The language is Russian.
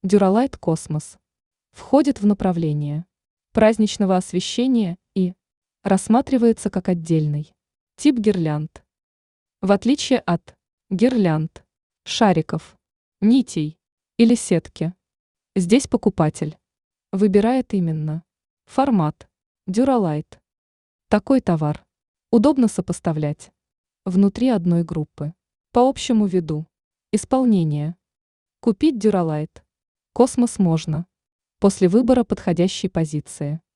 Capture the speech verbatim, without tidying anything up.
Дюралайт Космос входит в направление праздничного освещения и рассматривается как отдельный тип гирлянд. В отличие от гирлянд, шариков, нитей или сетки, здесь покупатель выбирает именно формат Дюралайт. Такой товар удобно сопоставлять внутри одной группы по общему виду исполнения. Купить Дюралайт Космос можно после выбора подходящей позиции.